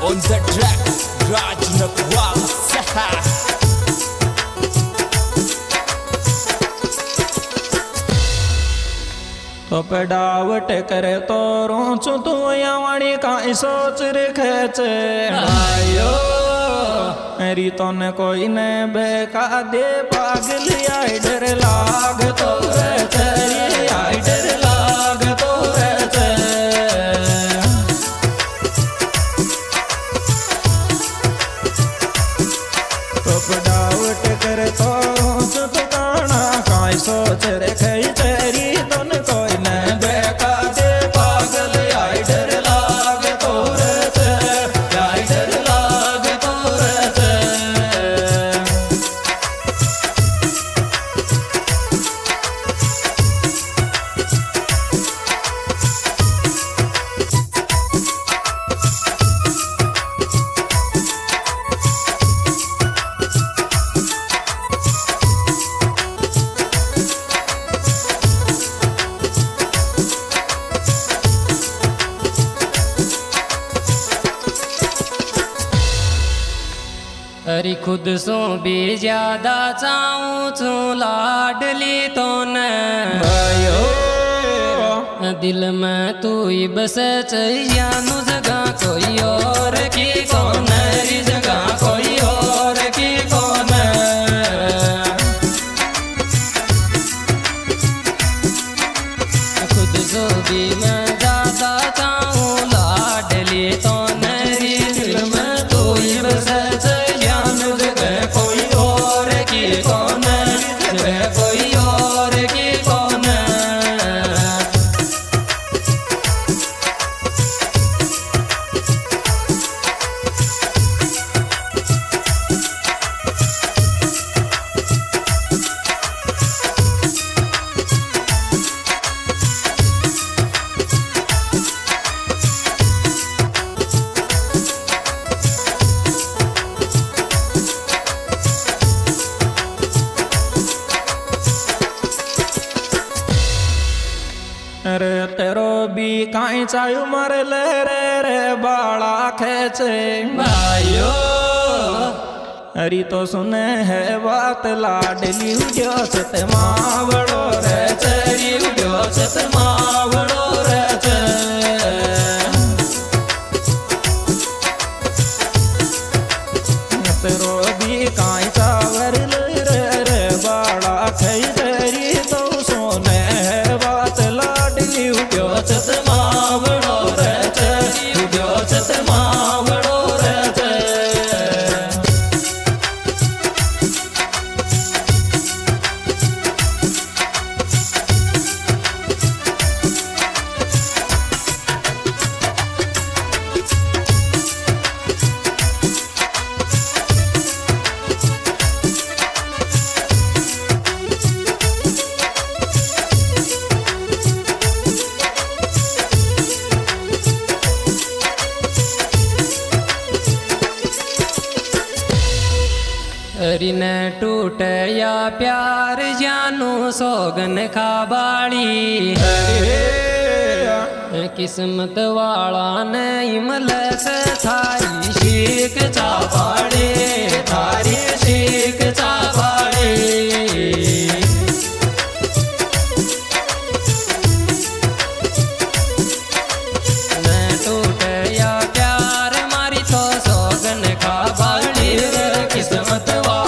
On the track, Raj Nakwal Saha. तो पेडावट करे तो रोचू तू वाणी का सोच रखे आयो मेरी तो न कोई ने बेका दे पागल आई डर लाग तो तेरी आई डर लाग तो पेडावट करे तो रोचू तू काना का सोच रखे तेरी तो न कोई ने बेका दे पागल आई डर लाग तो आई डर लाग तो अरे खुद सो भी ज्यादा चाहूँ छू लाडली तो न दिल में तू ही बस चाहिए नु जगह कोई और की कौन री जगह कोई और की कौन खुद सो भी मैं ज्यादा चाहूँ लाडली तो न री दिल में तू ही बस रे तेरो भी काई चायु मर ले रे बाला खेचे भाइयो अरी तो सुने है बात लाडली उड्यो सत मावड़ो रे चरी उड्यो सत मावड़ो रे तेरो भी काई चावर ले रे बाला खे तेरी तो सुने है बात लाडली उड्यो सत मावड़ो रे चरी उड्यो सत मावड़ो रे रिन टूट या प्यार जानू सोगन खाबाड़ी किस्मत वाला नहीं मलस थारी शीख चाबाड़े थारी शीख चाबाड़े न टूट या प्यार मारी तो सोगन खाबाड़ी किस्मत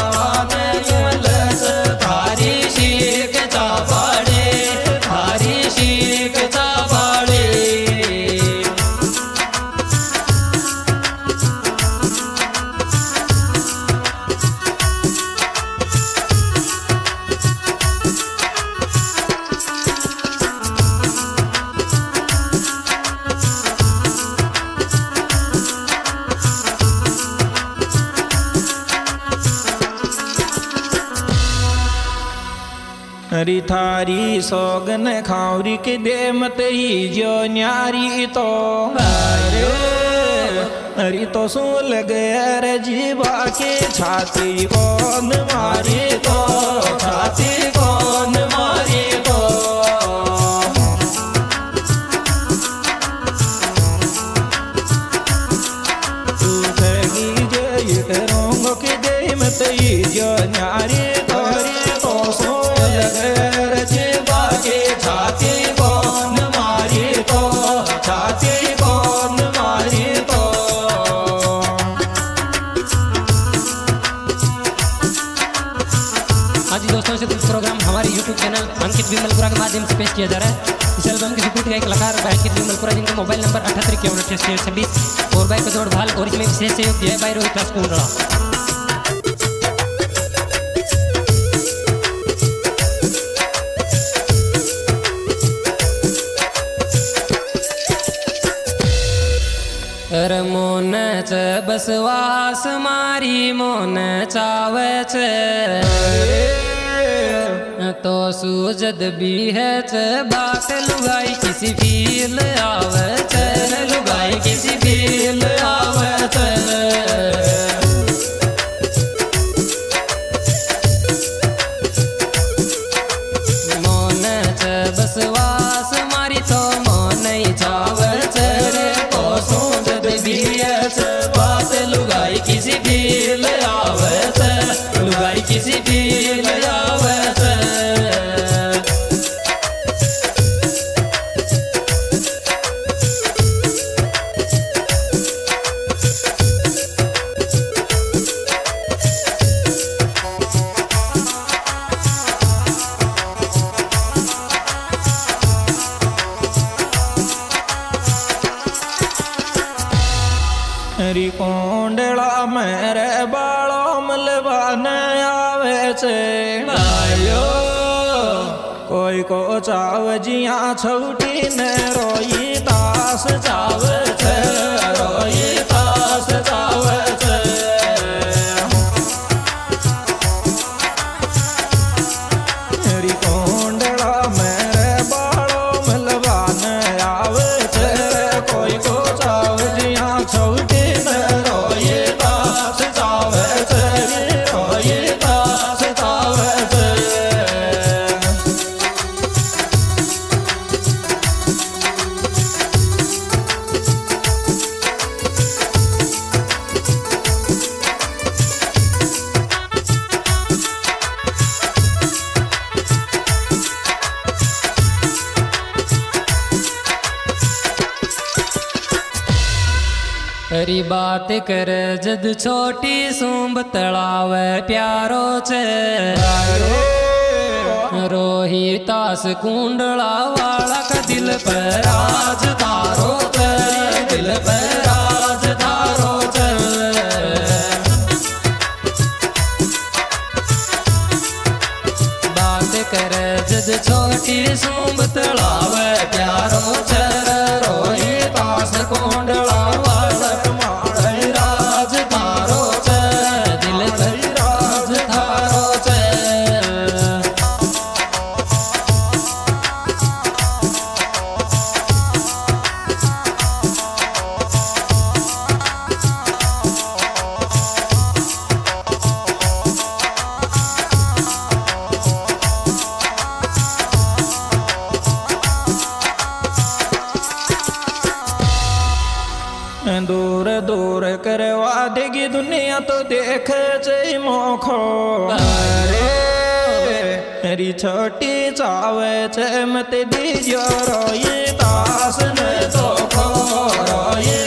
हरी थारी सोगन खावरी के दे मत ही जो न्यारी तो हरी तो सो लगे रे जीवा के छाती कौन मारी तो छाती कौन मारी तो तू तई जो न्यारी तोरी तो सोयल घर जे बागे छाती कौन मारी तो छाती कौन मारी तो। हाँ जी दोस्तों, से प्रोग्राम हमारे YouTube चैनल अंकित विमलपुरा के माध्यम से पेश किया जा रहा है। इस एल्बम की रिपोर्ट का एक कलाकार अंकित विमलपुरा, जिनका मोबाइल नंबर 78512826 और बाई कदोड़ भाल, और इसमें विशेष सहयोग दिया है बाई रोहित दास कुंडला। मोन च बसवास मारी मोन चावे छे तो सूजद भी है च बात लुगाई किसी फील आवे छे लुगाई किसी फील आवे छे। मोन च बसवास मारी तो मोन ही चावे छे तो सूजद भी है च बात लुगाई किसी फील आवे छे लुगाई किसी फील आवे छे। री कोंडला मेरे बालों मलवाने आवे छे भाइयो कोई को चाव जिया छौटी ने रोई तास चावे छे रोई तास चावे छे। री कोंडला मेरे बालों मलवाने आवे छे कोई को चाव जिया छौटी री बात कर जद छोटी सूंब तड़ावे प्यारो छे रोहितास कुंडला वाला का दिल पर राज तारो छे दिल पर राज तारो छे। बात कर जद छोटी सूंब तड़ावे प्यारो छे रोहितास कुंडला दूर दूर करवा देगी दुनिया तो देख जय मोखो मेरी छोटी चावे छे मत दीजो रोई दास ने तो खो रोई